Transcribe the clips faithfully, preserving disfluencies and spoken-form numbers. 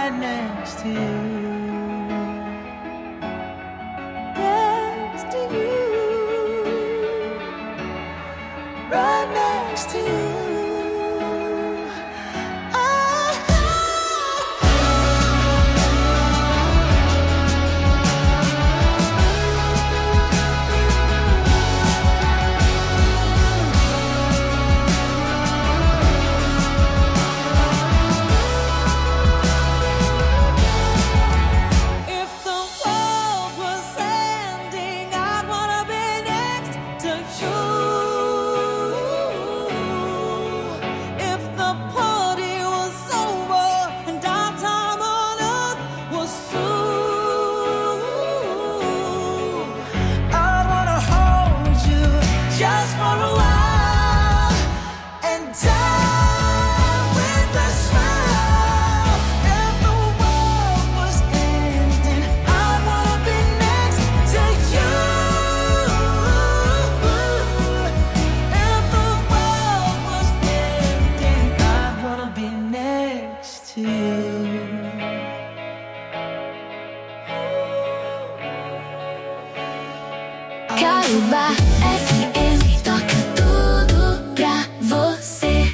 right next to you. Next to you. Right next to you. Caiobá F M toca tudo pra você.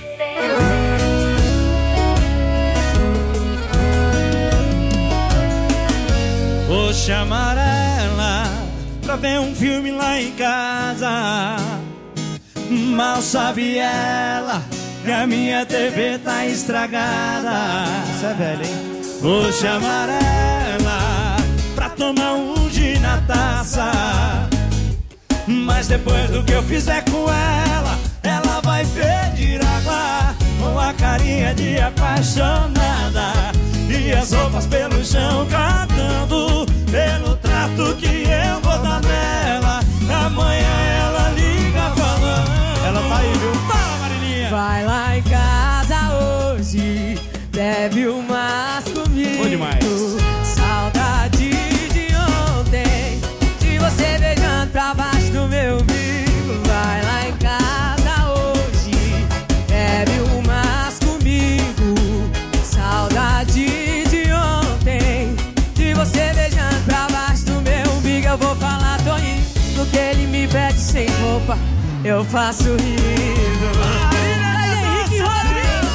Vou chamar ela pra ver um filme lá em casa. Mal sabe ela que a minha T V tá estragada. Isso é velho, hein? Vou chamar ela pra tomar um gin na taça. Mas depois do que eu fizer com ela, ela vai pedir água com a carinha de apaixonada e as roupas pelo chão cantando pelo trato que eu vou dar nela. Amanhã ela liga falando. Ela tá aí, viu? Fala, Marilinha. Vai lá em casa hoje, bebe umas comigo. Bom demais. Saudade de ontem, de você beijando pra baixo do meu umbigo. Vai lá em casa hoje, bebe umas comigo. Saudade de ontem, de você beijando pra baixo do meu umbigo. Eu vou falar, Toninho, do que ele me pede sem roupa, eu faço rindo. Henrique Rodrigues.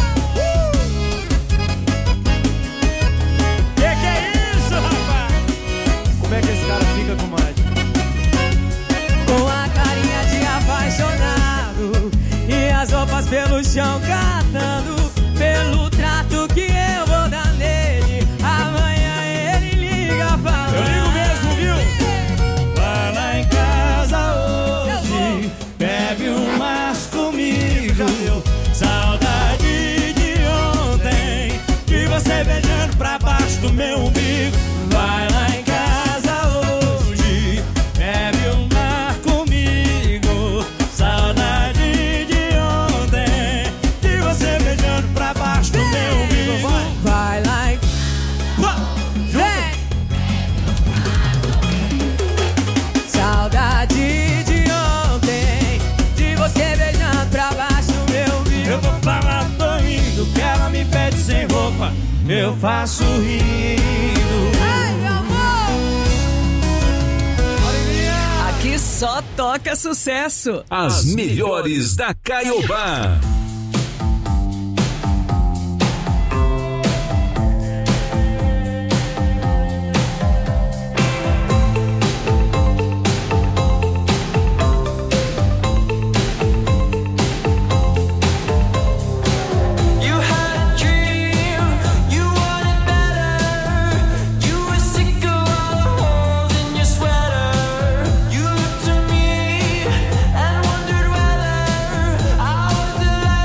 Que que é isso, rapaz? Como é que esse cara fica, comadre? Com a carinha de apaixonado e as roupas pelo chão catando pelo trato que eu vou dar nele. Amanhã ele liga falando. Eu ligo mesmo, viu? Vai lá em casa hoje, bebe umas comigo. Saudade de ontem, de você beijando pra baixo do meu umbigo. Vai lá em casa hoje, bebe uma comigo. Saudade de ontem, de você beijando pra baixo do meu umbigo. Vai, Vai lá em... Vem! Saudade de ontem, de você beijando pra baixo do meu umbigo. eu vou falar, tô indo, que ela me pede sem roupa, eu faço rindo. Ai, meu amor! Aqui só toca sucesso. As melhores da Caiobá. And wondered whether I was the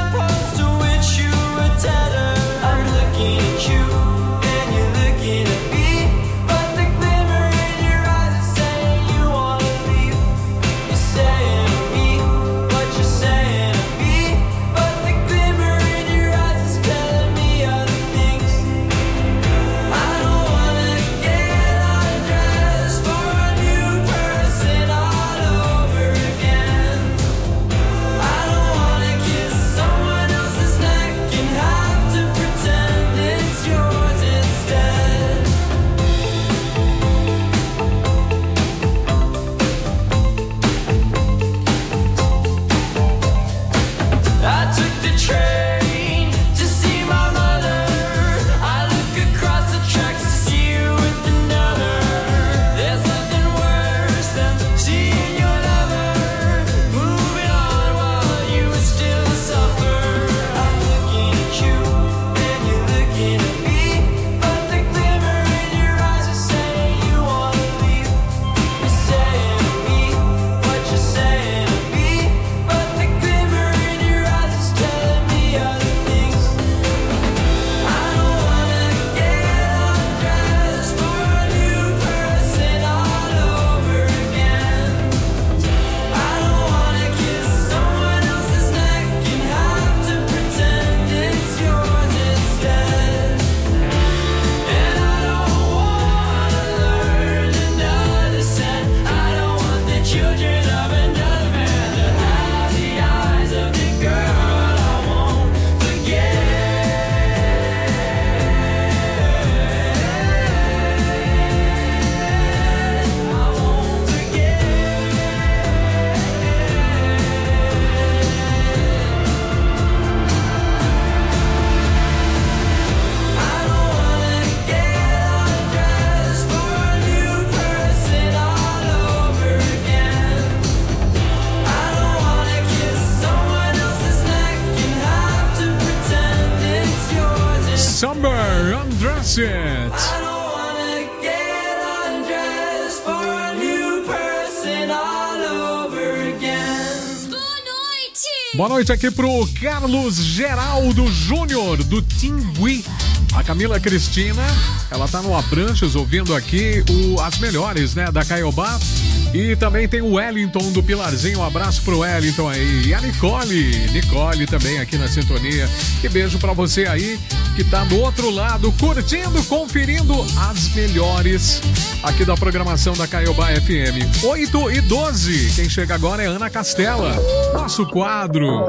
Undress It. I don't wanna get undressed for a new person all over again. Boa noite aqui pro Carlos Geraldo Júnior, do Tingui. A Camila Cristina, ela tá no Abranches ouvindo aqui o, as melhores, né, da Caiobá. E também tem o Wellington do Pilarzinho, um abraço pro Wellington aí. E a Nicole, Nicole também aqui na sintonia. E beijo pra você aí que tá do outro lado, curtindo, conferindo as melhores aqui da programação da Caiobá F M. oito e doze, quem chega agora é Ana Castela, nosso quadro.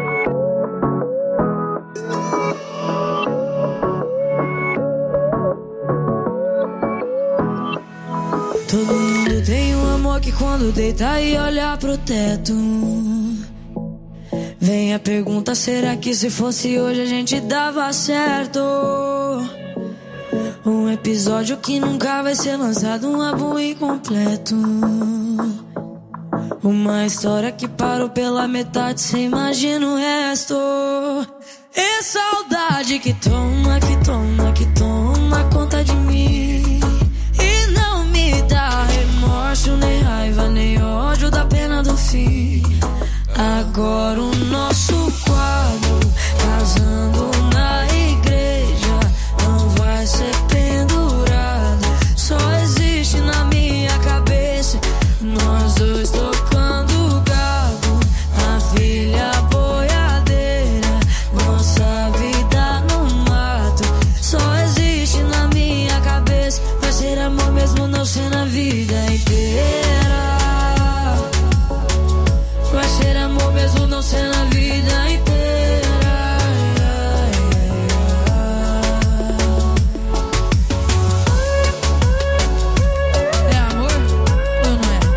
Todo mundo tem um amor que quando deita e olha pro teto, vem a pergunta, será que se fosse hoje a gente dava certo? Um episódio que nunca vai ser lançado, um álbum incompleto. Uma história que parou pela metade, cê imagina o resto. É saudade que toma, que toma, que toma conta de mim. E não me dá remorso, nem raiva, nem ódio da pena do fim. Agora o nosso quadro, casando na igreja, não vai ser pendurado, só existe na minha cabeça. Nós dois tocando gado, a filha boiadeira, nossa vida no mato, só existe na minha cabeça. Vai ser amor mesmo não ser na vida inteira. Vai ser amor mesmo não ser na vida inteira. É amor ou não é?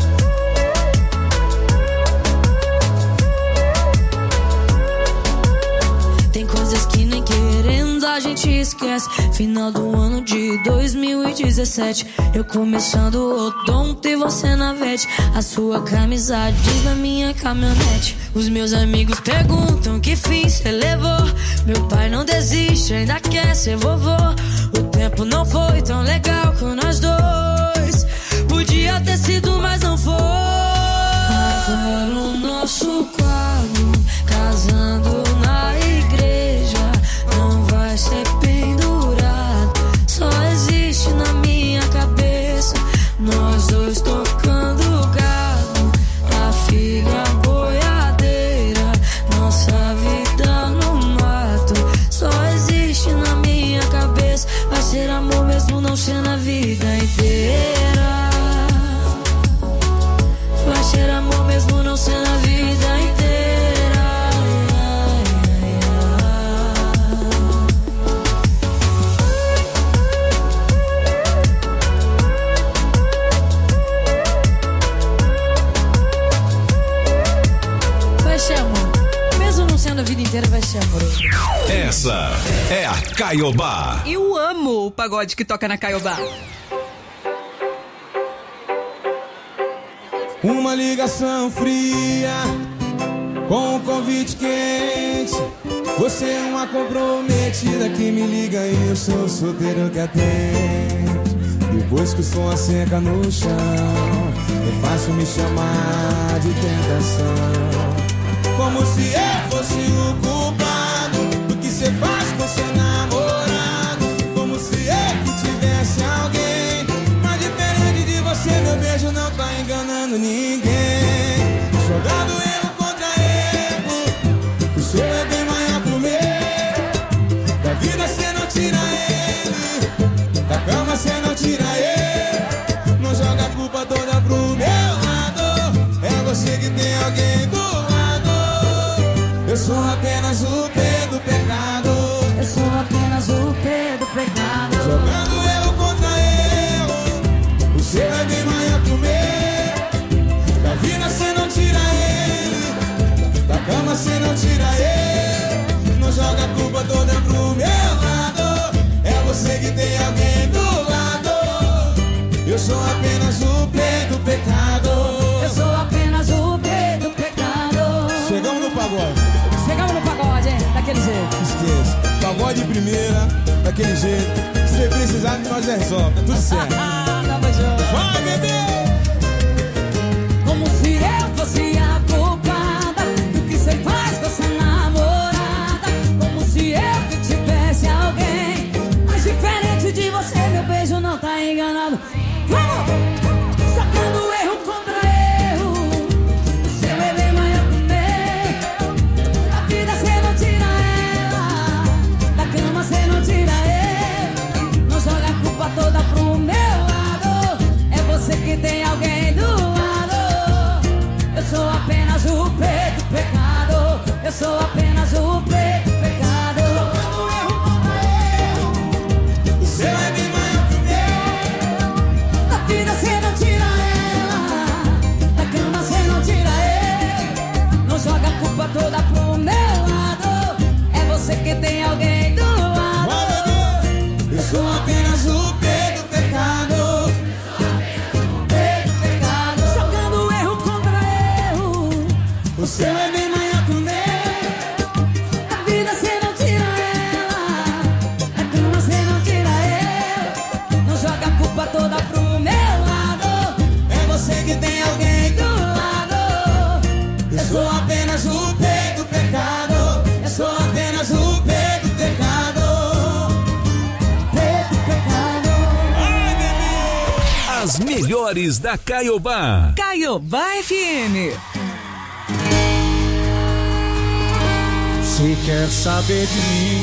Tem coisas que nem querendo a gente esquece. Final do ano de dois mil e dezessete, eu começando o odonto e você na vete. A sua camisa diz na minha caminhonete. Os meus amigos perguntam que fim cê levou. Meu pai não desiste, ainda quer ser vovô. O tempo não foi tão legal com nós dois. Podia ter sido, mas não foi. Agora o nosso quadro, casando na igreja, não vai ser pendurado, só existe na minha cabeça. Nós dois tocando gado, a filha boiadeira, nossa vida no mato, só existe na minha cabeça. Vai ser amor mesmo não ser na vida inteira. Vai ser amor mesmo não ser na vida inteira. Vai ser amor mesmo não sendo a vida inteira, vai ser amor. Essa é a Caiobá. Eu amo o pagode que toca na Caiobá. Uma ligação fria com um convite quente. Você é uma comprometida que me liga e eu sou solteiro que atende. Depois que o som asseca no chão, é fácil me chamar de tentação. Como se eu fosse o culpado do que você faz com seu namorado. Como se eu que tivesse alguém. Mas diferente de você, meu beijo não tá enganando ninguém. Jogando erro contra erro, o seu é bem maior pro meu. Da vida cê não tira ele, da cama cê não tira ele. Não joga a culpa toda pro meu lado, é você que tem alguém do lado. Eu sou apenas o pé do pecado. Eu sou apenas o pé do pecado. Jogando erro contra erro, o seu é bem maior que o meu. Da vida cê não tira ele, da cama cê não tira ele. Não joga a culpa toda pro meu lado, é você que tem alguém do lado. Eu sou apenas o pé do pecado. Eu sou apenas o pé do pecado. Chegamos no pagode. Chegamos no pagode, hein? Daquele jeito. Esqueça. Pagode primeira, daquele daquele jeito. Se precisar, nós resolve, tá tudo certo. Vai, bebê! Como se eu fosse a culpada do que cê faz com essa namorada. Como se eu que tivesse alguém. Mas diferente de você, meu beijo não tá enganado. Vamos! Sacando erro contra erro. O seu é bem maior que o meu. Da vida cê não tira ela. Da cama cê não tira ele. Não joga a culpa toda pro meu lado. É você que tem alguém do lado. Eu sou apenas o preto pecado. Eu sou apenas o preto pecado. Sacando erro contra erro. O seu é bem maior que o meu. Da vida cê não tira ela. Da cama cê não tira ele. Não joga a culpa toda pro meu lado. É você que tem alguém do lado. Eu sou apenas o preto pecado. Preto pecado. Jogando erro contra erro. O seu é bem maior que o meu. Da vida cê não tira ela. Da cama cê não tira ele. Não joga a culpa toda pro meu lado. É você que tem alguém do lado. Eu sou apenas o preto pecado. Eu sou apenas o preto pecado. Preto pecado. As melhores da Caiobá. Caiobá F M. Se quer saber de mim,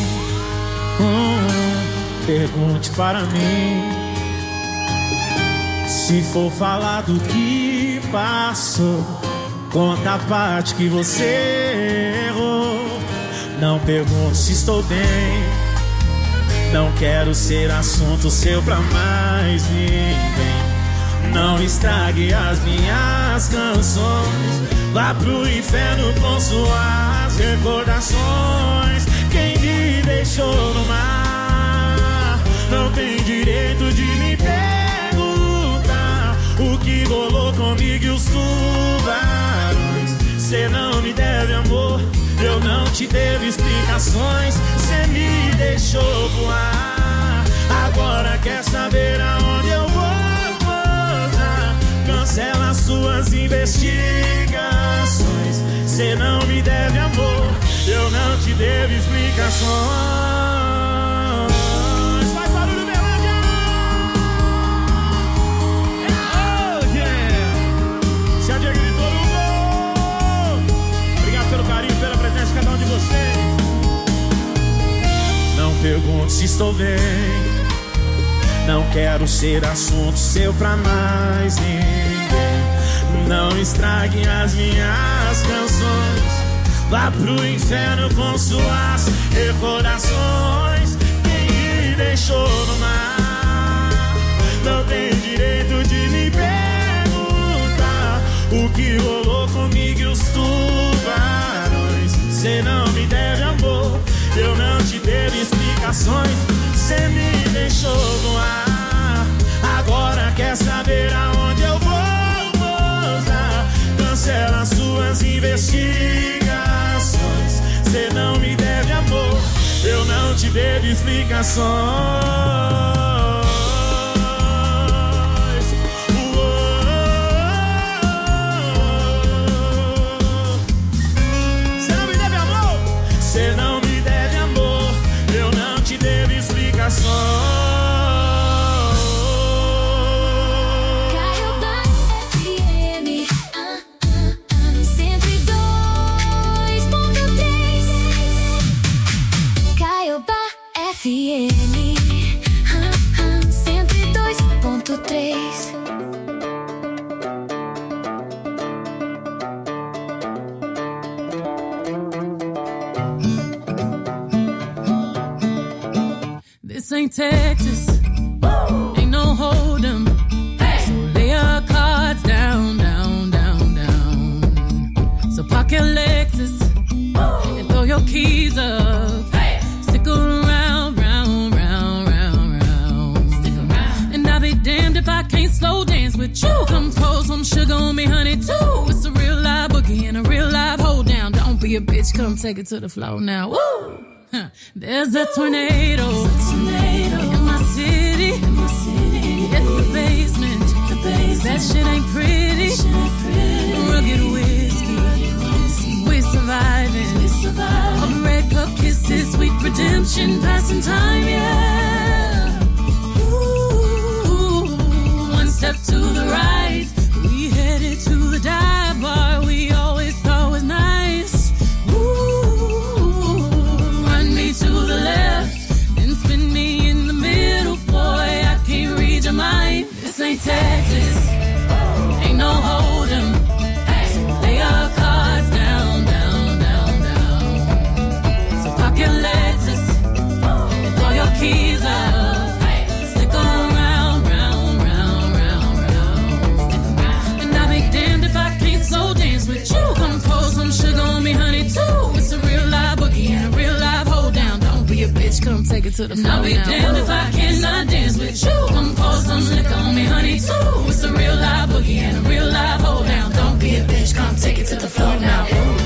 hum, pergunte para mim. Se for falar do que passou, conta a parte que você errou. Não pergunte se estou bem. Não quero ser assunto seu pra mais ninguém. Não estrague as minhas canções. Vá pro inferno com suas recordações. Quem me deixou no mar não tem direito de me perguntar o que rolou comigo e os tubarões. Cê não me deve amor, eu não te devo explicações. Cê me deixou voar, agora quer saber aonde eu vou pousar. Cancela suas investigações. Cê não me deve amor, eu não te devo explicações. Faz barulho, Belândia! Oh, yeah! Se a Diego gritou no gol. Obrigado pelo carinho, pela presença de cada um de vocês. Não pergunte se estou bem. Não quero ser assunto seu pra mais ninguém. Não estrague as minhas canções. Vá pro inferno com suas recordações. Quem me deixou no mar não tem direito de me perguntar o que rolou comigo e os tubarões. Cê não me deve amor, eu não te devo explicações. Cê me deixou voar, agora quer saber aonde eu vou pousar. Cancela suas investigações. Cê não me deve amor, eu não te devo explicações. Cê não me deve amor, cê não me deve amor, eu não te devo explicações. F M cento e dois ponto três. This ain't Texas, ain't no hold 'em. So lay your cards down, down, down, down. So park your Lexus and throw your keys up. Stick around, round, round, round, round. Stick around. And I'll be damned if I can't slow dance with you. Come pour some sugar on me, honey, too. It's a real live boogie and a real live hold down. Don't be a bitch, come take it to the floor now. Woo! Huh. There's a tornado, tornado in my city, in my city. Hit the basement, the basement. That shit ain't pretty, shit ain't pretty. Rugged whiskey, we surviving, we surviving. All the red cup kisses, sweet redemption, passing time, yeah. Ooh, one step to the right, we headed to the dive bar we always thought was nice. To the left, then spin me in the middle, boy, I can't read your mind. This ain't Texas, ain't no hold'em. So lay your cards down, down, down, down. So park your Lexus and throw your keys up. Stick around, round, round, round, round. And I'll be damned if I can't slow dance with you. Come pour some sugar on me, honey, too. It's a real live boogie and a real live hold down. Don't be a bitch, come take it to the floor. I'll be damned if I cannot dance with you. Come pour some liquor on me, honey, too. It's a real live boogie and a real live hold down. Don't be a bitch, come take it to the floor now. Ooh.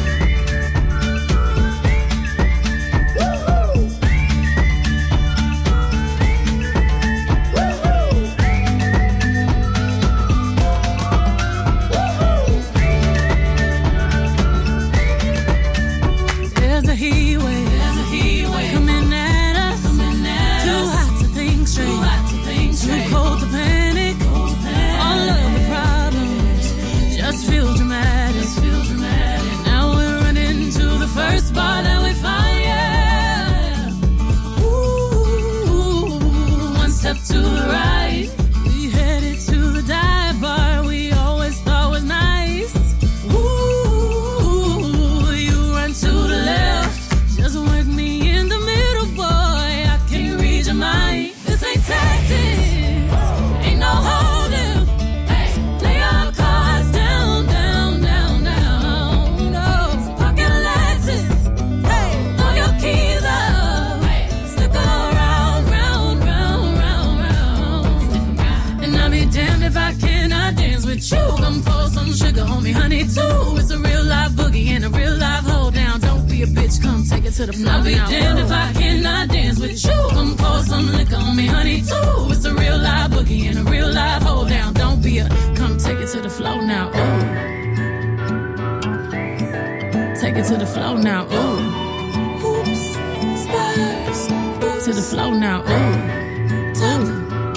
To the right, we headed to the dive bar we always thought was nice. Ooh, you run to the left, just work me in the middle, boy, I can't read your mind. This ain't Texas, ain't no hold'em. Lay your cards down, down, down, down. No, so park your Lexus, throw your keys up, stick around, round, round, round. I'll be damned if I cannot dance with you. Come pour some sugar on me, honey, too. It's a real live boogie and a real live hold down. Don't be a bitch, come take it to the floor. I'll be damned if I cannot dance with you. Come pour some liquor on me, honey, too. It's a real live boogie and a real live hold down. Don't be a, come take it to the floor now. Ooh. Take it to the floor now. Ooh. Hoops, spurs, to the floor now. Ooh. Ooh.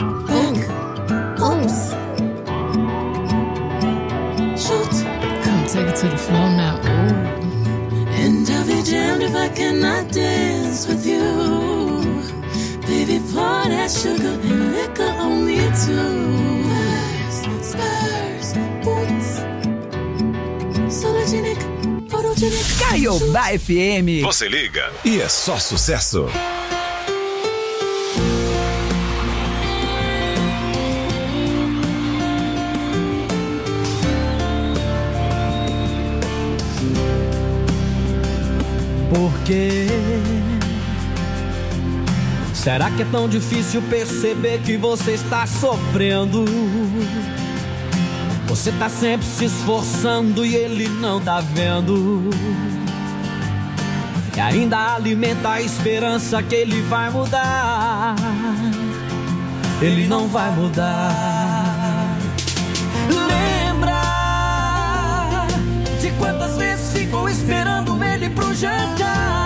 Shoot. Come take it to the floor now. Ooh. And I'll be damned if I cannot dance with you. Baby, pour that sugar and liquor on me too. Spurs, boots, sologenic, photogenic. Caiobá F M. Você liga e é só sucesso. Por quê? Será que é tão difícil perceber que você está sofrendo? Você tá sempre se esforçando e ele não tá vendo. E ainda alimenta a esperança que ele vai mudar. Ele não vai mudar. Lembra de quantas vezes ficou esperando ele pro jantar?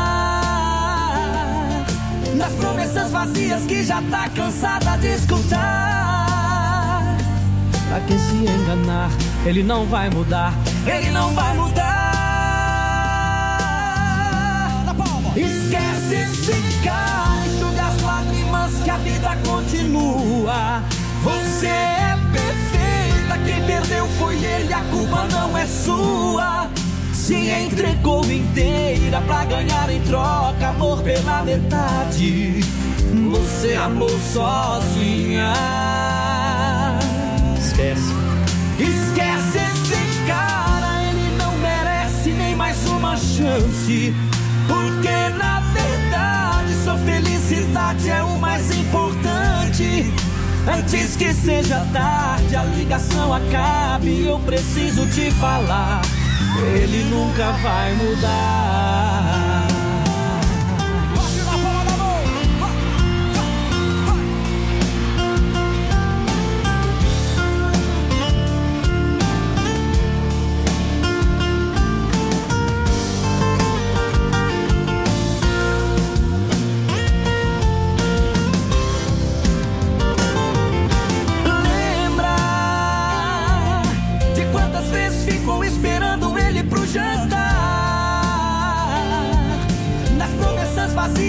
Das promessas vazias que já tá cansada de escutar. Pra que se enganar? Ele não vai mudar. Ele não vai mudar. Esquece esse cara, enxuga as lágrimas que a vida continua. Você é perfeita, quem perdeu foi ele, a culpa não é sua. Se entregou inteira pra ganhar em troca amor pela metade. Você amou sozinha. Esquece. Esquece esse cara, ele não merece nem mais uma chance. Porque na verdade sua felicidade é o mais importante. Antes que seja tarde, a ligação acabe, eu preciso te falar. Ele nunca vai mudar.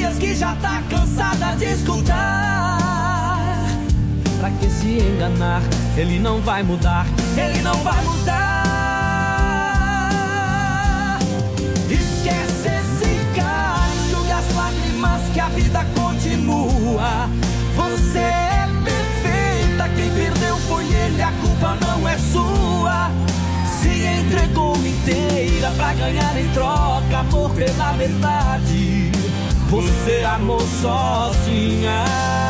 histórias que já tá cansada de escutar. Pra que se enganar? Ele não vai mudar, ele não vai mudar. Esquece esse cara, enxuga as lágrimas que a vida continua. Você é perfeita, quem perdeu foi ele, a culpa não é sua. Se entregou inteira pra ganhar em troca amor pela verdade. Você amou sozinha.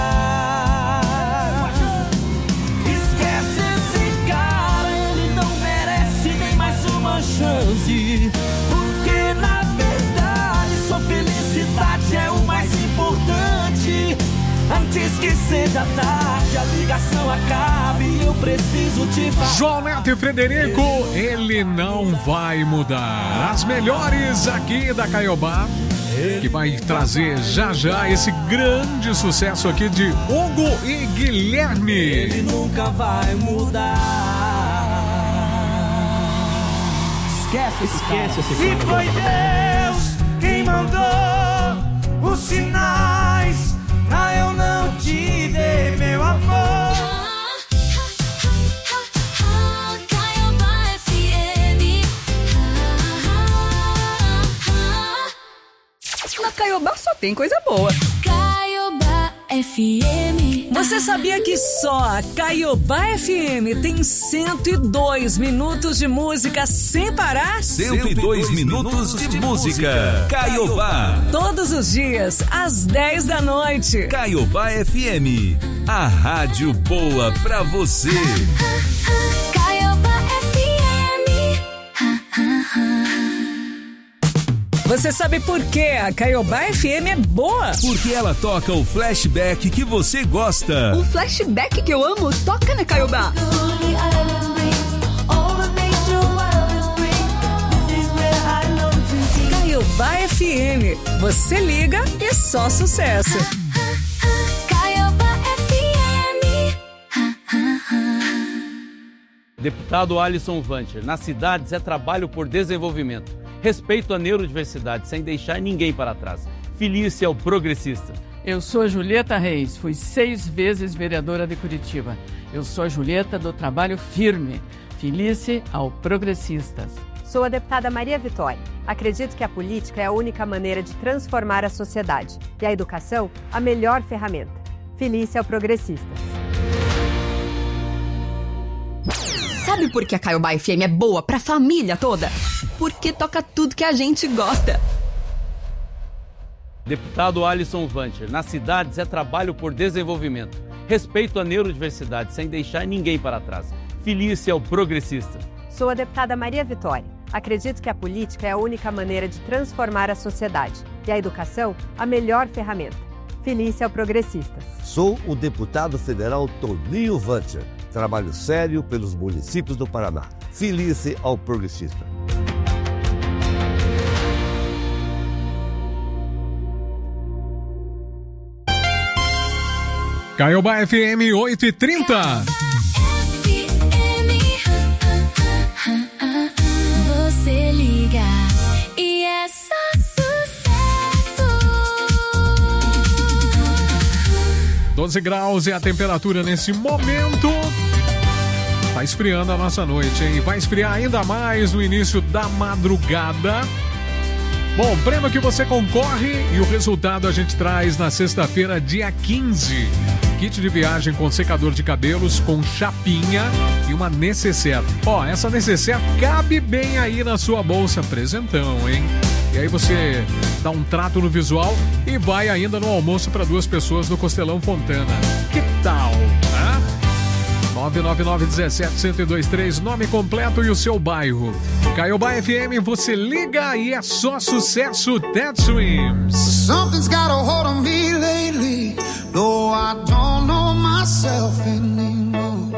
Esquece esse cara, ele não merece nem mais uma chance. Porque na verdade sua felicidade é o mais importante. Antes que seja tarde, a ligação acabe e eu preciso te falar. João Neto e Frederico, ele não vai mudar. As melhores aqui da Caiobá, que vai trazer já já esse grande sucesso aqui de Hugo e Guilherme. Ele nunca vai mudar. Esquece esse Esquece esse Se foi Deus quem mandou os sinais pra eu não te ver, meu amor. Caiobá F M. Na Caiobá só tem coisa boa. Caiobá F M. Você sabia que só a Caiobá F M tem cento e dois minutos de música sem parar? cento e dois minutos de música. Caiobá. Todos os dias, às dez da noite. Caiobá F M. A rádio boa pra você. Caiobá F M. Você sabe por que a Caiobá F M é boa? Porque ela toca o flashback que você gosta. O flashback que eu amo toca na Caiobá. Caiobá F M. Você liga e só sucesso. Caiobá F M. Deputado Alisson Vancher, nas cidades é trabalho por desenvolvimento. Respeito à neurodiversidade, sem deixar ninguém para trás. Filie-se ao progressista. Eu sou a Julieta Reis, fui seis vezes vereadora de Curitiba. Eu sou a Julieta do Trabalho Firme. Filie-se ao progressistas. Sou a deputada Maria Vitória. Acredito que a política é a única maneira de transformar a sociedade e a educação a melhor ferramenta. Filie-se ao progressistas. Sabe por que a Caiobá F M é boa pra família toda? Porque toca tudo que a gente gosta. Deputado Alisson Vancher, nas cidades é trabalho por desenvolvimento. Respeito à neurodiversidade, sem deixar ninguém para trás. Filie-se ao progressista. Sou a deputada Maria Vitória. Acredito que a política é a única maneira de transformar a sociedade e a educação a melhor ferramenta. Filie-se ao progressistas. Sou o deputado federal Toninho Vancher. Trabalho sério pelos municípios do Paraná. Filie-se ao progressista. Caiobá F M oito e trinta. Você liga e é só sucesso. doze graus é a temperatura nesse momento. Tá esfriando a nossa noite, hein? Vai esfriar ainda mais no início da madrugada. Bom, prêmio que você concorre e o resultado a gente traz na sexta-feira, dia quinze. Kit de viagem com secador de cabelos, com chapinha e uma necessaire. Ó, essa necessaire cabe bem aí na sua bolsa. Presentão, hein? E aí você dá um trato no visual e vai ainda no almoço para duas pessoas no Costelão Fontana. Que tal, né? nove nove nove um sete, um zero dois três, nome completo e o seu bairro. Caiobá F M, você liga e é só sucesso. Ted Swims. Something's got a hold on me lately. No, I don't know myself anymore.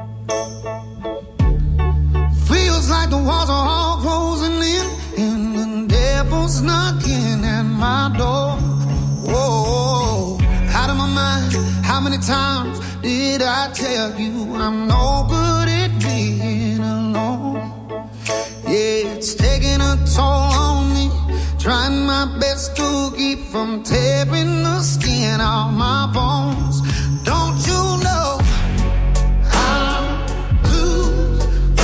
Feels like the walls are all closing in and the devil's knocking at my door. Whoa, out of my mind. How many times did I tell you I'm no good at being alone? Yeah, it's taking a toll on me. Trying my best to keep from tearing the skin off my bones. Don't you know I lose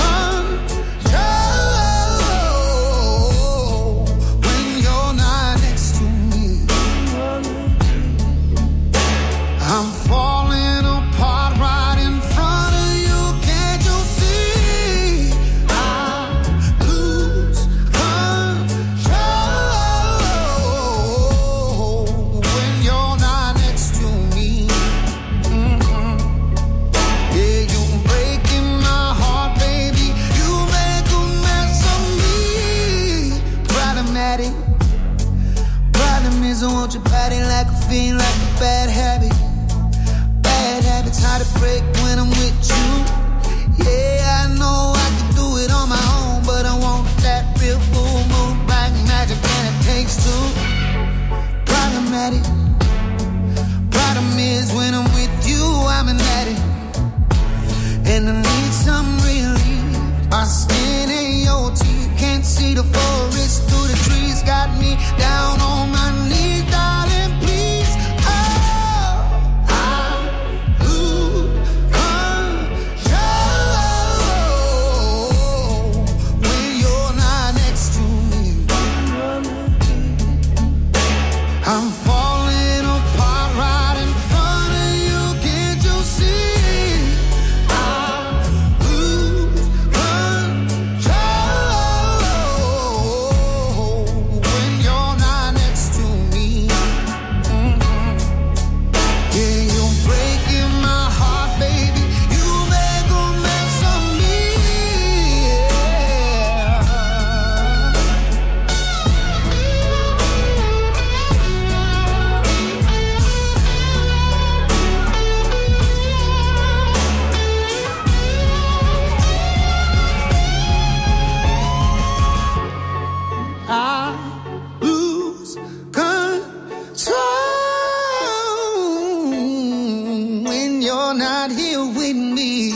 control when you're not next to me? I'm falling apart right in front of you. Can't you see? I lose control when you're not next to me. Mm-hmm. Yeah, you're breaking my heart, baby. You make a mess of me. Problematic. Problem is, I want your body like a fiend, like a bad habit. Bad habits hard to break when I'm with you. Yeah, I know I can do it on my own, but I want that real full moon, black magic, and it takes two. Problematic. Problem is, when I'm with you, I'm an addict, and I need some relief. My skin and your teeth can't see the forest through the trees. Got me down on my knees, darling, please. Oh, I lose control when you're not next to me. I'm falling apart right in front of you. Can't you see? I lose control when you're not next to me. Mhm. Yeah, you're breaking my heart, baby. You make a mess of me. I lose control when you're not here with me.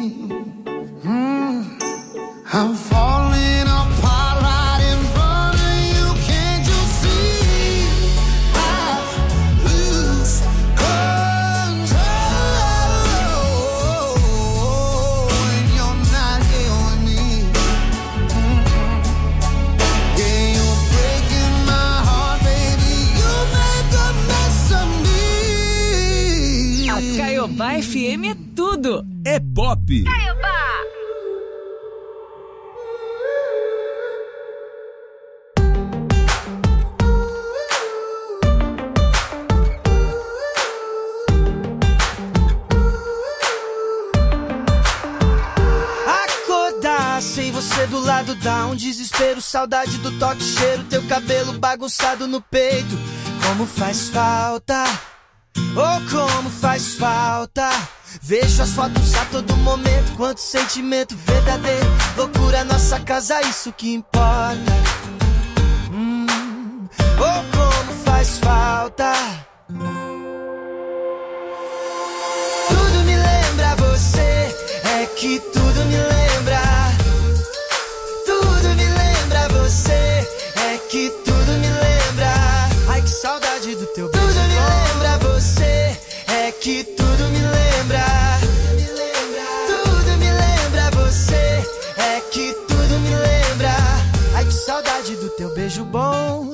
Mm. I'm falling apart right in front of you. Can't you see? I lose control when you're not here with me. Mhm. Yeah, you're breaking my heart, baby. You make a mess of me. A Caiobá F M é tudo. É pop. Acordar sem você do lado dá um desespero. Saudade do toque, cheiro, teu cabelo bagunçado no peito. Como faz falta, oh como faz falta. Vejo as fotos a todo momento, quanto sentimento verdadeiro. Loucura, nossa casa, isso que importa. Hum, oh como faz falta. Tudo me lembra você, é que tudo me lembra. Tudo me lembra você, é que tudo me lembra. Ai que saudade do teu beijo. Tudo me lembra você, é que tudo me lembra. Tudo me lembra você, é que tudo me lembra. Ai que saudade do teu beijo bom.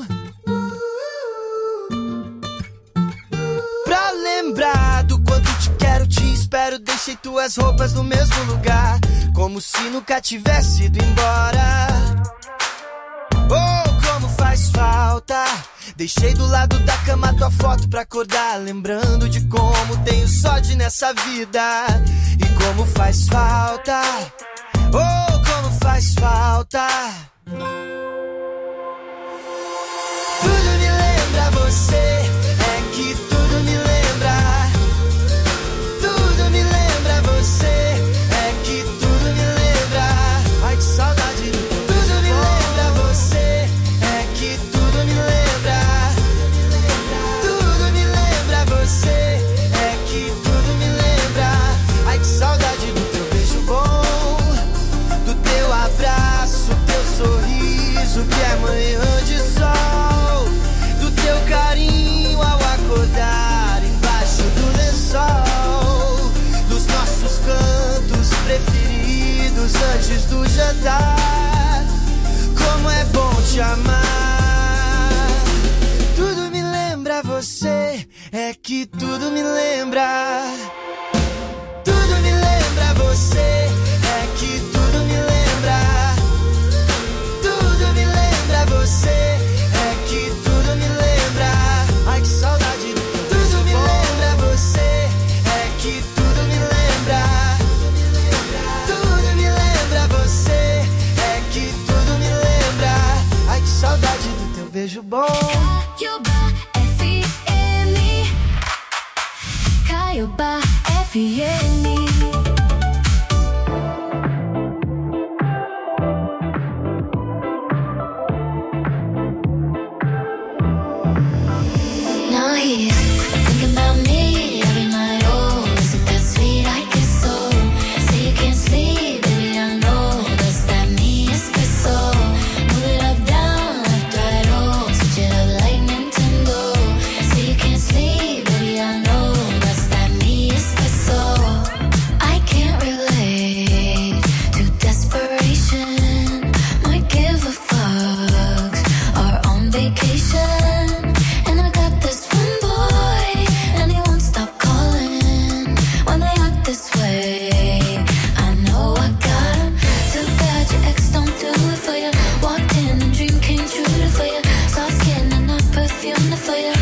Pra lembrar do quanto te quero, te espero. Deixei tuas roupas no mesmo lugar, como se nunca tivesse ido embora. Oh, como faz falta. Deixei do lado da cama tua foto pra acordar, lembrando de como tenho sorte nessa vida. E como faz falta, oh, como faz falta. Tudo me lembra você, é que tudo me lembra. Tudo me lembra você, é que tudo me lembra. Ai que saudade do teu. Tudo me lembra você, é que tudo me lembra. Tudo me lembra você, é que tudo me lembra. Ai que saudade do teu beijo bom, do teu abraço, teu sorriso. antes do jantar. Como é bom te amar. Tudo me lembra você, é que tudo me lembra. Tudo me lembra você, é que tudo me lembra. Tudo me lembra você, é que tudo me lembra. Ai que saudade. Tudo me lembra você, é que tudo me lembra. Tudo me lembra você, é que tudo me lembra. Ai que saudade do teu beijo bom. Caiobá F M. Caiobá F M. Now he's thinking about me every night. Oh, is it that sweet? I guess so. Say you can't sleep, baby, I know that's that me espresso. Move it up, down, left, right, oh, switch it up like Nintendo. Say you can't sleep, baby, I know that's that me espresso. I can't relate to desperation. Might give a fucks. Are on vacation. And I got this one boy, and he won't stop calling when they act this way. I know I got him. Too bad your ex don't do it for you. Walked in and dream came true for you. Soft skin and not perfume for you.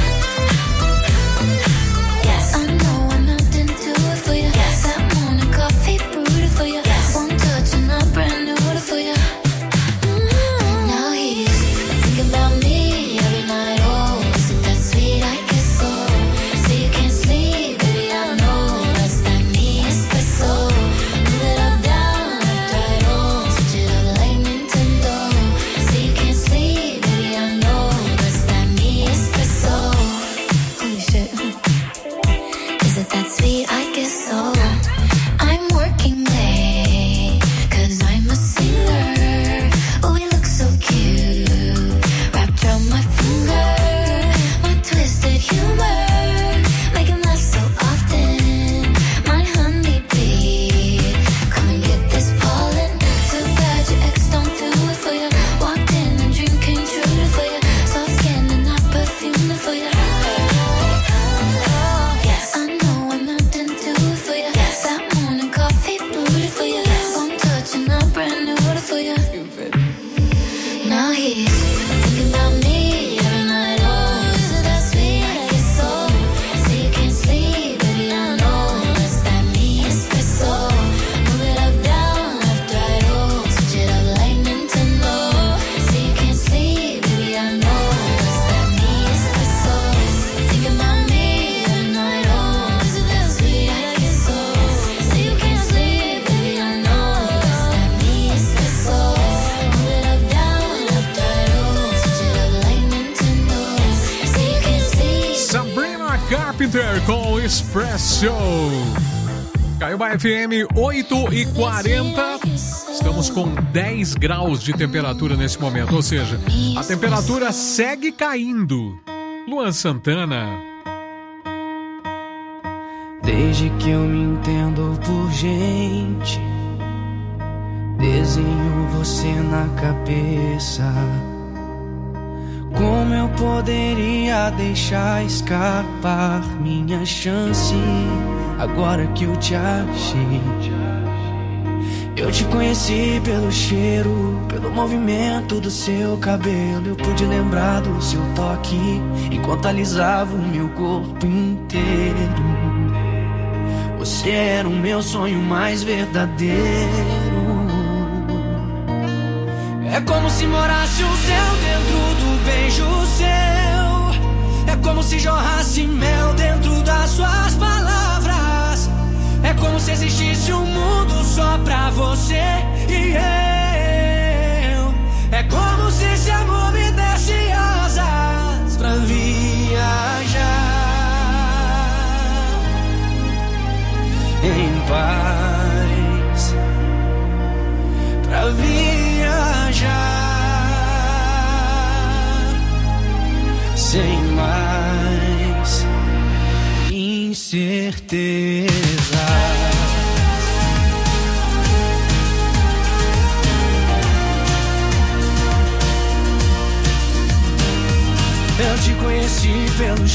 Yes, I know I'm not into it for you. Yes, that morning coffee brewed for you. Yes, one touch and I'm brand new for you. Mm. Now he's thinking about me every night. Oh, is it that sweet? I guess so. Say you can't sleep, baby, I know that's that me espresso. Move it up, down, left, right, oh, switch it up like Nintendo. Say you can't sleep, baby, I know that's that me espresso. Holy shit. Is it that sweet? I guess so. I'm working late, cause I'm a singer. Oh, we look so cute, wrapped around my finger. My twisted humor, make him laugh so often. My honeybee, come and get this pollen. Too bad your ex don't do it for you. Walked in and dream came true for you. Soft skin and not perfume for you. Yes, I know I'm not into it for you. That morning coffee brewed for you. One touch and I'm brand new for you. Now he's thinking about me every night. Oh, is it that sweet? I guess so. Say you can't sleep, baby, I know that's that me espresso. Move it up, down, left, right, oh, switch it up like Nintendo. Say you can't sleep, baby, I know that's that me espresso. Thinking about me every night. Oh, is it that sweet? I guess so. Say you can't sleep, baby, I know that's that me espresso. Move it up, down, left, right, oh, switch it up like Nintendo. Say you can't sleep. Sabrina Carpenter com Espresso. Caiobá F M oito e quarenta. Estamos com dez graus de temperatura nesse momento, ou seja, a temperatura segue caindo. Luan Santana. Desde que eu me entendo por gente, desenho você na cabeça. Como eu poderia deixar escapar minha chance agora que eu te achei? Eu te conheci pelo cheiro, pelo movimento do seu cabelo. Eu pude lembrar do seu toque enquanto alisava o meu corpo inteiro. Você era o meu sonho mais verdadeiro. É como se morasse o céu dentro do beijo seu. É como se jorrasse mel dentro das suas palavras. É como se existisse um mundo só pra você e eu. É como se esse amor me desse asas pra viajar em paz, pra viajar sem mais incerteza.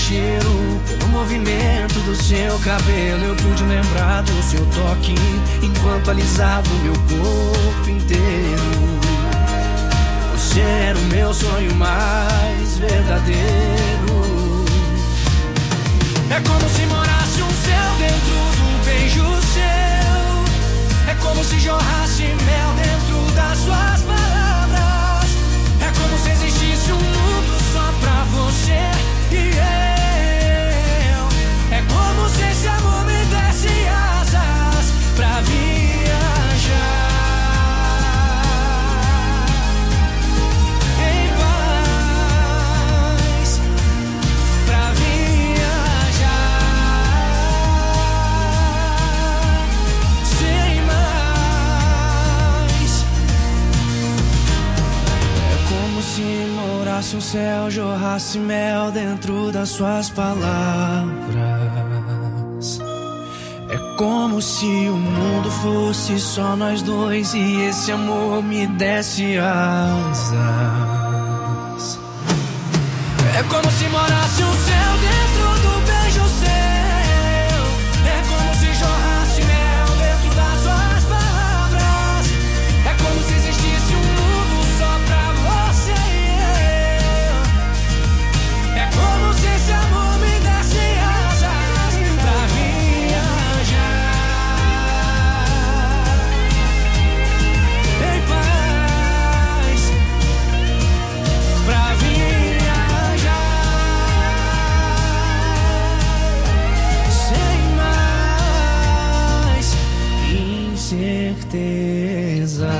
cheiro, pelo movimento do seu cabelo. Eu pude lembrar do seu toque enquanto alisava o meu corpo inteiro. Você era o meu sonho mais verdadeiro. É como se morasse um céu dentro do beijo seu. É como se jorrasse mel dentro das suas palavras. É como se existisse um mundo só pra você e eu. É como se esse amor me desse asas pra viajar. Se morasse um céu, jorrasse mel dentro das suas palavras. É como se o mundo fosse só nós dois e esse amor me desse asas. É como se morasse um céu dentro do beijo seu. É como se jorrasse mel dentro das suas palavras. É como se existisse um mundo só pra você. É como se esse amor me desse asas pra viajar em paz, pra viajar sem mais incertezas.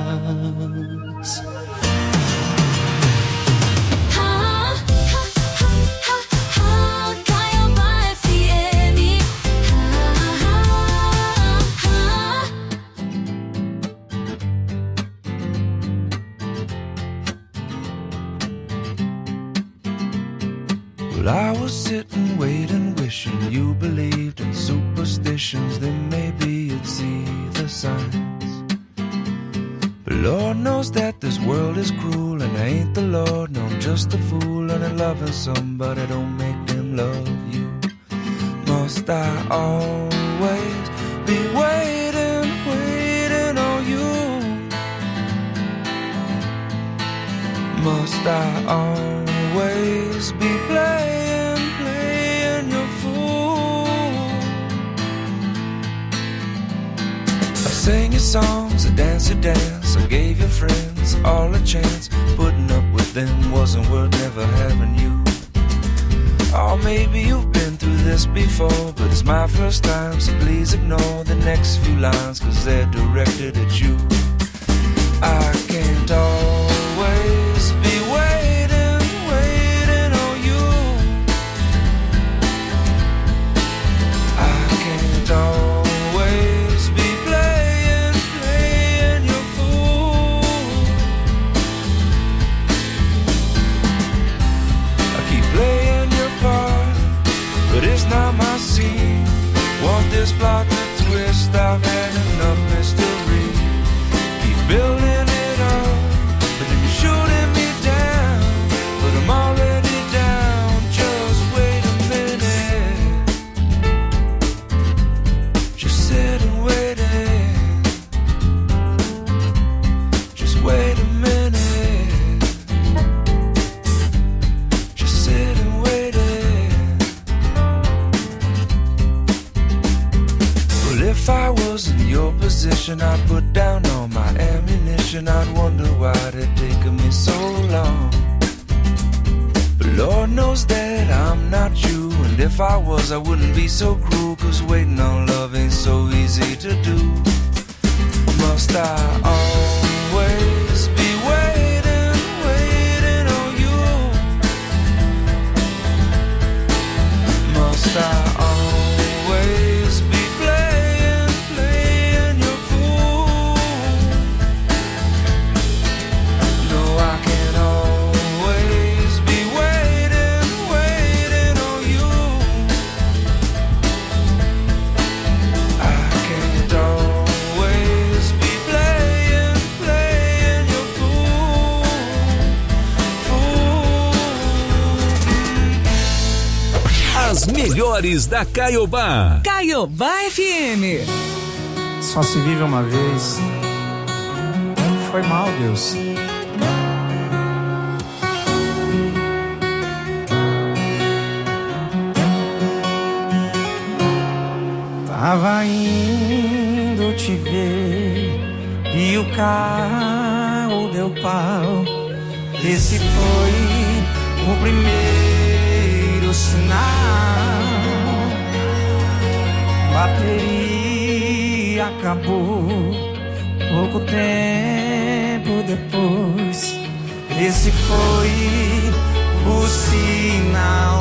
Well, I was sitting, waiting, wishing you believed in superstitions. Then maybe you'd see the signs. But Lord knows that this world is cruel, and I ain't the Lord, no, I'm just a fool. And I'm loving somebody don't make them love you. Must I always be waiting, waiting on you? Must I always be playing, playing your fool? I sang your songs, I danced your dance, I gave your friends all a chance. Putting up with them wasn't worth never having you. Or maybe you've been through this before, but it's my first time, so please ignore the next few lines, cause they're directed at you. I can't always be waiting, waiting on you. I can't always be playing, playing your fool. I keep playing your part, but it's not my scene. Want this plot to twist, I've had enough mystery. Keep building it up, but then you're shooting me down. But I'm already down, just wait a minute. Just sit and wait it. Just wait a minute. Just sit and wait it. Well, if I was in your position, I'd put down all my ammunition. I'd wonder why it taken me so long. But Lord knows that I'm not you, and if I was, I wouldn't be so cruel, cause waiting on love ain't so easy to do. Must I always be waiting, waiting on you? Must I always be playing, playing your fool? No, I can't always be waiting, waiting on you. I can't always be playing, melhores da Caiobá. Caiobá F M. Só se vive uma vez. Foi mal, Deus. Tava indo te ver e o carro deu pau. Esse foi o primeiro sinal. Bateria acabou pouco tempo depois. Esse foi o sinal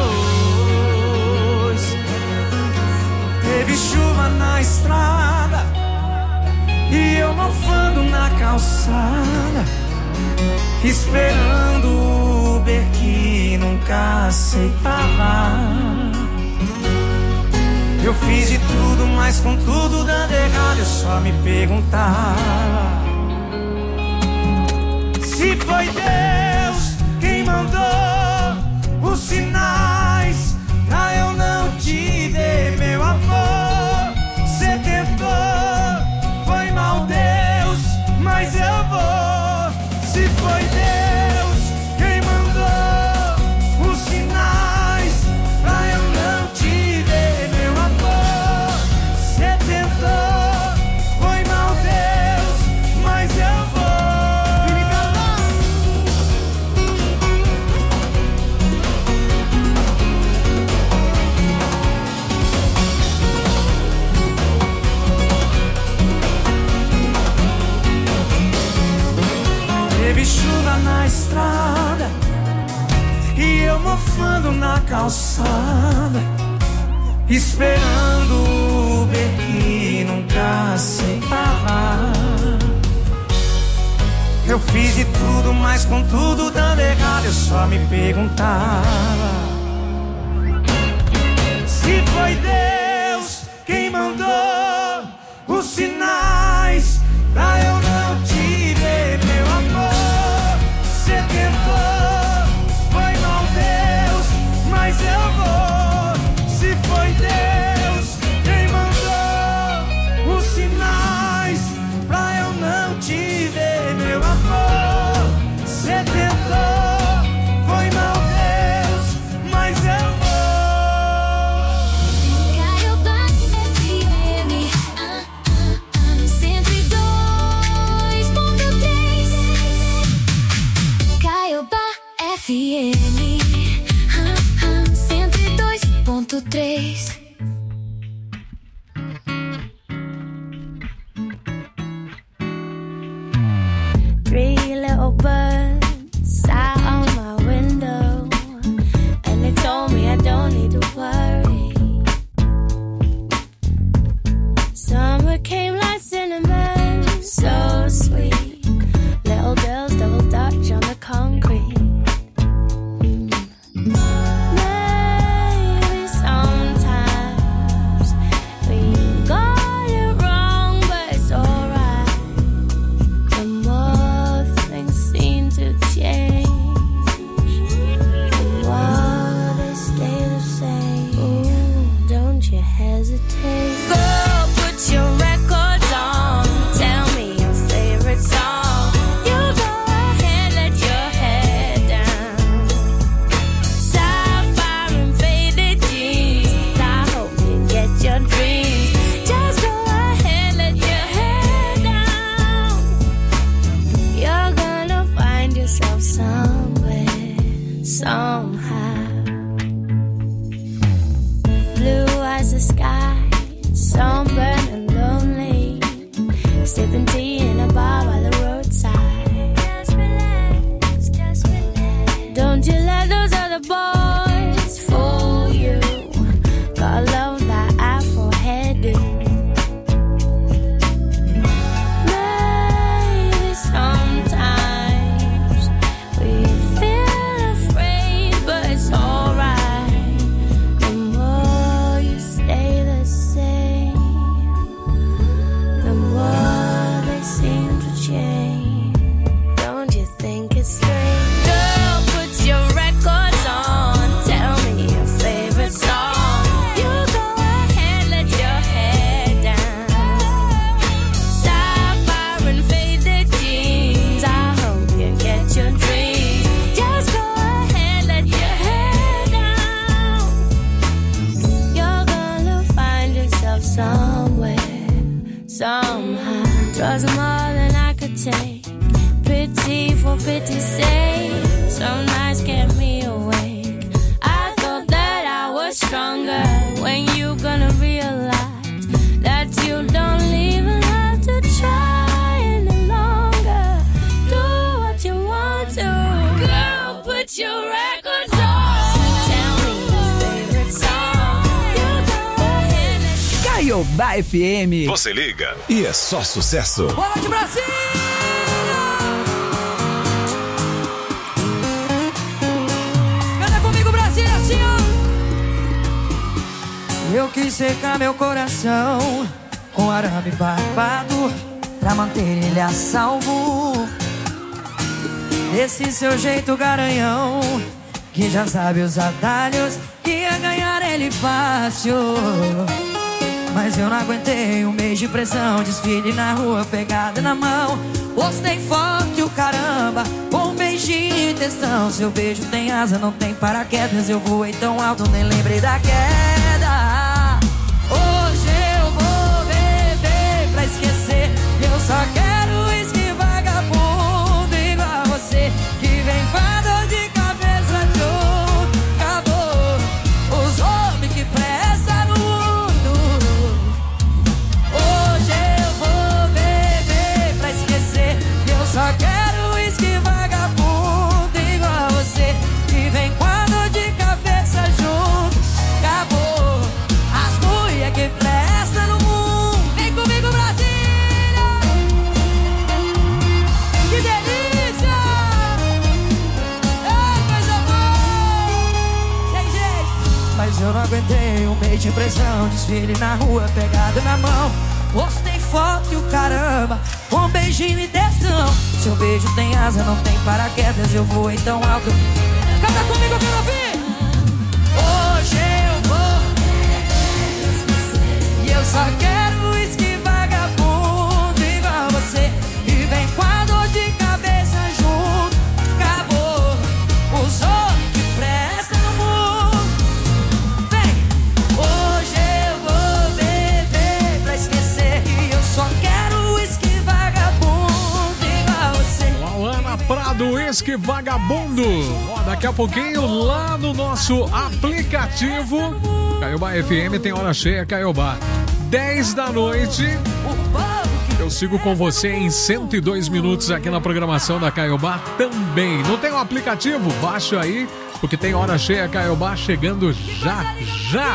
dois. Teve chuva na estrada e eu mofando na calçada, esperando o Uber que nunca aceitava. Eu fiz de tudo, mas com tudo dando errado, eu só me perguntava se foi Deus quem mandou os sinais pra eu não te ver, meu amor. Cê tentou, foi mal, Deus, mas eu vou. Se foi Deus quem mandou os sinais pra eu não te ver, meu amor. Cê tentou, foi mal, Deus, mas eu vou. Teve chuva na estrada e eu mofando na calçada, esperando o Uber que nunca aceitava. Eu fiz de tudo, mas com tudo dando errado, eu só me perguntava se foi Deus quem mandou os sinais pra eu não te ver, meu amor. Cê tentou, foi mal, Deus, mas eu vou. Se foi Deus quem mandou os sinais pra eu não te ver, meu amor. Cê tentou, foi mal, Deus, mas eu vou. Caiobá F M, ah, ah, ah, cento e dois ponto três. Caiobá F M, ah, ah, cento e dois ponto três. Three little birds sat on my window, and they told me I don't need to worry. Summer came like cinnamon, so sweet. Little girls double dutch on the concrete. Maybe sometimes we got it wrong, but it's alright. The more things seem to change, the more they stay the same. Ooh, don't you hesitate. Girl, put your records on. Tell me your favorite song. You go ahead, let your head down. Sapphire and faded jeans. I hope you get your dreams. Just go ahead, let your head down. You're gonna find yourself somewhere, somehow. Blue as the sky, sunburned and lonely, sipping tea in a bar by the roadside. Just relax, just relax. Don't you let those other boys fool you. Got love that Afro headed. Maybe sometimes we feel afraid, but it's alright. The more you stay the same, the more they cause I'm high. Drugs are more than I could take. Pity for pity's sake. Some nights kept me awake. I thought that I was stronger. When you gonna realize that you don't even have to try any longer. Do what you want to. Girl, put your records on. Tell me your favorite song. You go ahead and Caiobá F M. Você liga e é só sucesso. Boa noite, Brasil! Canta comigo, Brasil, assim, ó! Eu quis secar meu coração com arame farpado pra manter ele a salvo. Desse seu jeito garanhão, que já sabe os atalhos, ia ganhar ele fácil. Mas eu não aguentei um mês de pressão, desfile na rua, pegada na mão. Postei forte o caramba, com um beijinho e textão. Seu beijo tem asa, não tem paraquedas. Eu voei tão alto, nem lembrei da queda. Hoje eu vou beber pra esquecer. Eu só quero uísque vagabundo igual você, que vem com a dor de cabeça junto. Acabou os homens que prestam no mundo. Hoje eu vou beber pra esquecer. Eu só quero uísque vagabundo igual você, que vem com a dor de cabeça junto. Acabou as mulheres que prestam no mundo. Vem comigo, Brasília! Que delícia! É coisa boa! Tem jeito! Mas eu não aguentei um mês de pressão, desfile na rua, pegado na mão. Postei foto e o caramba, com um beijinho e textão. Seu beijo tem asa, não tem paraquedas. Eu voei tão alto. Canta comigo, eu quero ouvir! Hoje eu vou e eu só quero uísque vagabundo igual você, e vem com a dor de cabeça junto. Acabou os outros que prestam no mundo. Vem! Hoje eu vou beber pra esquecer, e eu só quero uísque vagabundo igual você. Lauana Prado, uísque vagabundo. Ó, daqui a pouquinho lá no nosso aplicativo Caiobá F M tem hora cheia, Caiobá. dez da noite. Eu sigo com você em cento e dois minutos aqui na programação da Caiobá também. Não tem o aplicativo? Baixa aí, porque tem hora cheia, Caiobá chegando já, já.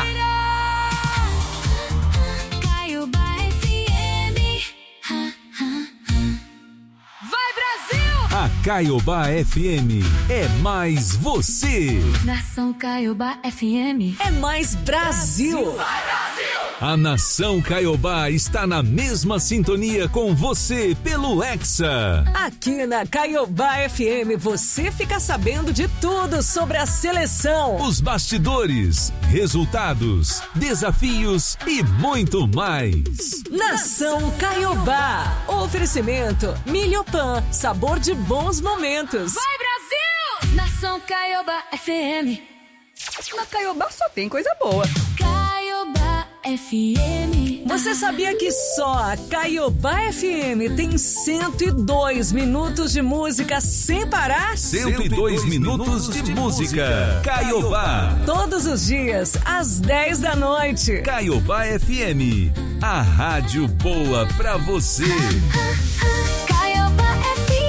A Caiobá F M é mais você. Nação Caiobá F M é mais Brasil. A Nação Caiobá está na mesma sintonia com você pelo Hexa. Aqui na Caiobá F M você fica sabendo de tudo sobre a seleção, os bastidores, resultados, desafios e muito mais. Nação Caiobá. Oferecimento Milhopan, sabor de bons momentos. Vai, Brasil! Nação Caiobá F M. Na Caiobá só tem coisa boa. Caiobá F M. Você sabia que só a Caiobá F M tem cento e dois minutos de música sem parar? cento e dois minutos de música. Caiobá. Todos os dias, às dez da noite. Caiobá F M. A rádio boa pra você. Caiobá F M.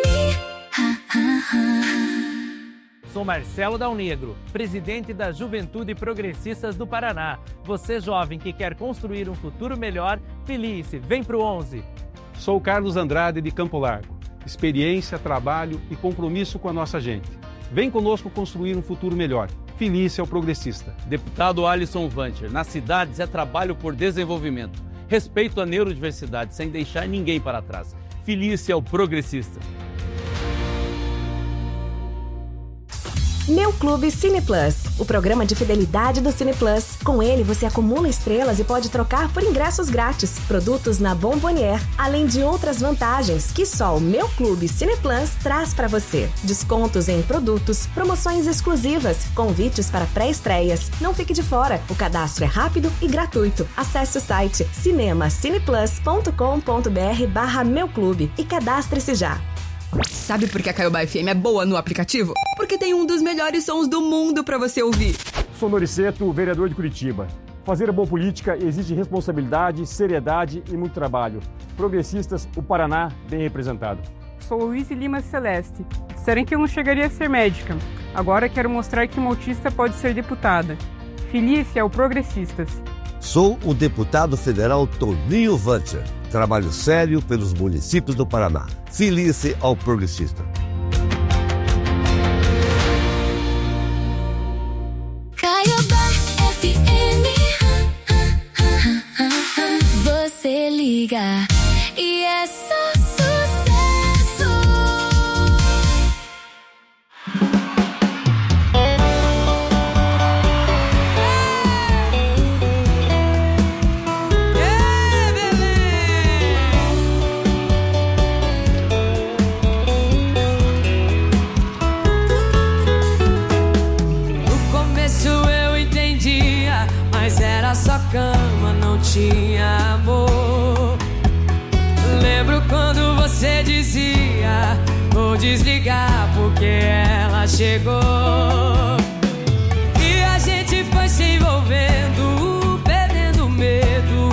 Sou Marcelo Dal Negro, presidente da Juventude Progressistas do Paraná. Você jovem que quer construir um futuro melhor, Felice, vem pro onze. Sou Carlos Andrade de Campo Largo. Experiência, trabalho e compromisso com a nossa gente. Vem conosco construir um futuro melhor. Felice é o progressista. Deputado Alisson Vancher, nas cidades é trabalho por desenvolvimento. Respeito à neurodiversidade, sem deixar ninguém para trás. Felice é o progressista. Meu Clube Cine Plus. o programa de fidelidade do Cine Plus. Com ele, você acumula estrelas e pode trocar por ingressos grátis, produtos na Bombonier, além de outras vantagens que só o Meu Clube Cine Plus traz para você. Descontos em produtos, promoções exclusivas, convites para pré-estreias. Não fique de fora, o cadastro é rápido e gratuito. Acesse o site cinemacineplus.com.br barra Meu Clube e cadastre-se já. Sabe por que a Caiobá F M é boa no aplicativo? Porque tem um dos melhores sons do mundo pra você ouvir. Sou Noriceto, vereador de Curitiba. Fazer a boa política exige responsabilidade, seriedade e muito trabalho. Progressistas, o Paraná bem representado. Sou Luiz Lima Celeste. Disseram que eu não chegaria a ser médica. Agora quero mostrar que uma autista pode ser deputada. Felícia é o Progressistas. Sou o deputado federal Toninho Vancher. Trabalho sério pelos municípios do Paraná. Felice ao progressista. Caiobá F M. Você liga e é só sucesso. Era só cama, não tinha amor. Lembro quando você dizia: vou desligar porque ela chegou. E a gente foi se envolvendo, perdendo medo.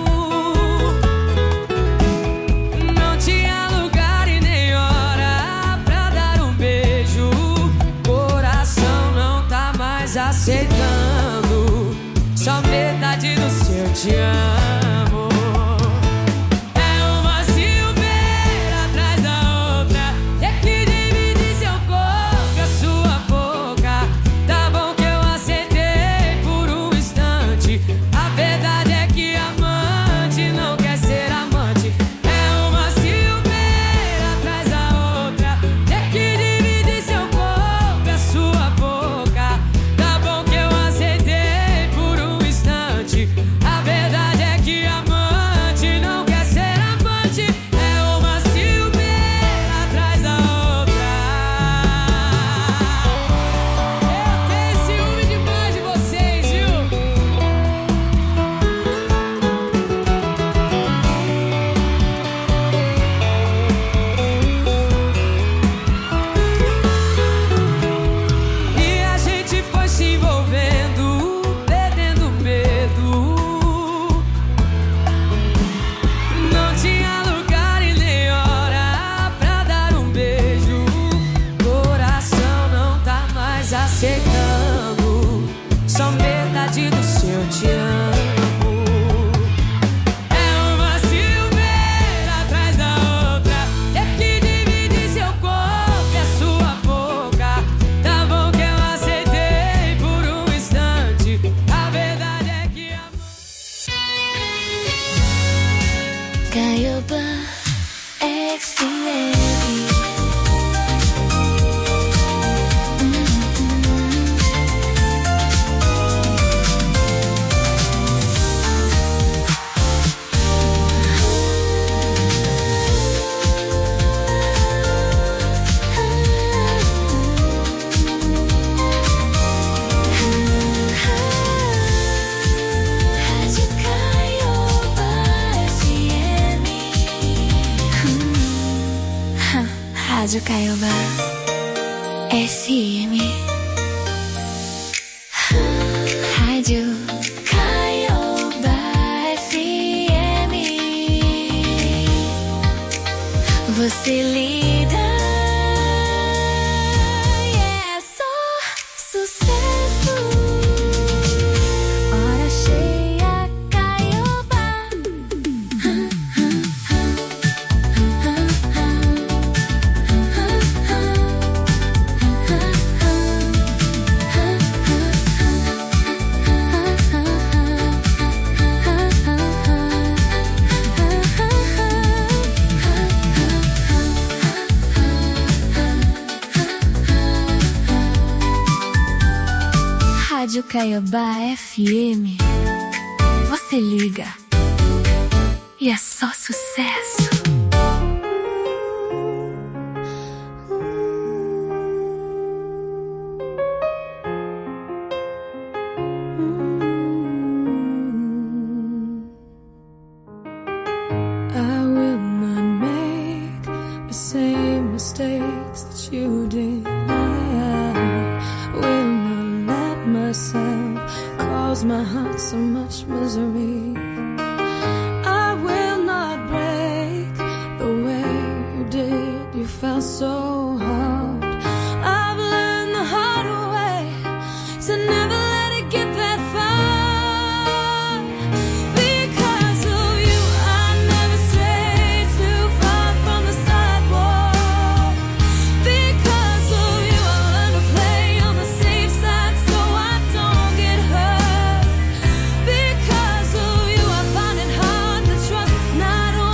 Não tinha lugar e nem hora pra dar um beijo. Coração não tá mais aceitando só metade do seu te amo. É uma ciumeira atrás da outra, é que divide seu corpo e a sua boca. Tá bom que eu aceitei por um instante. A verdade é que amante não quer ser amante. É uma ciumeira atrás da outra, é que divide seu corpo e a sua boca. Tá bom que eu aceitei por um instante. A verdade é que amante não quer ser amante. É uma ciumeira atrás da outra. Eu tenho ciúme demais de vocês, viu? E a gente foi se envolvendo, perdendo medo. Não tinha lugar e nem hora pra dar um beijo. Coração não tá mais aceitando só metade do seu te amo. É uma ciumeira atrás da outra, é que divide seu corpo e a sua boca. Tá bom que eu aceitei por um instante. A verdade é que Caiobá F M. Rádio Caiobá F M. Rádio Caiobá F M. Rádio Caiobá F M. Você lida e é só sucesso. Hora cheia, Caiobá. Caiobá F M. Você liga e é só sucesso. I will not make the same mistakes that you did. I will not let myself cause my heart so much misery.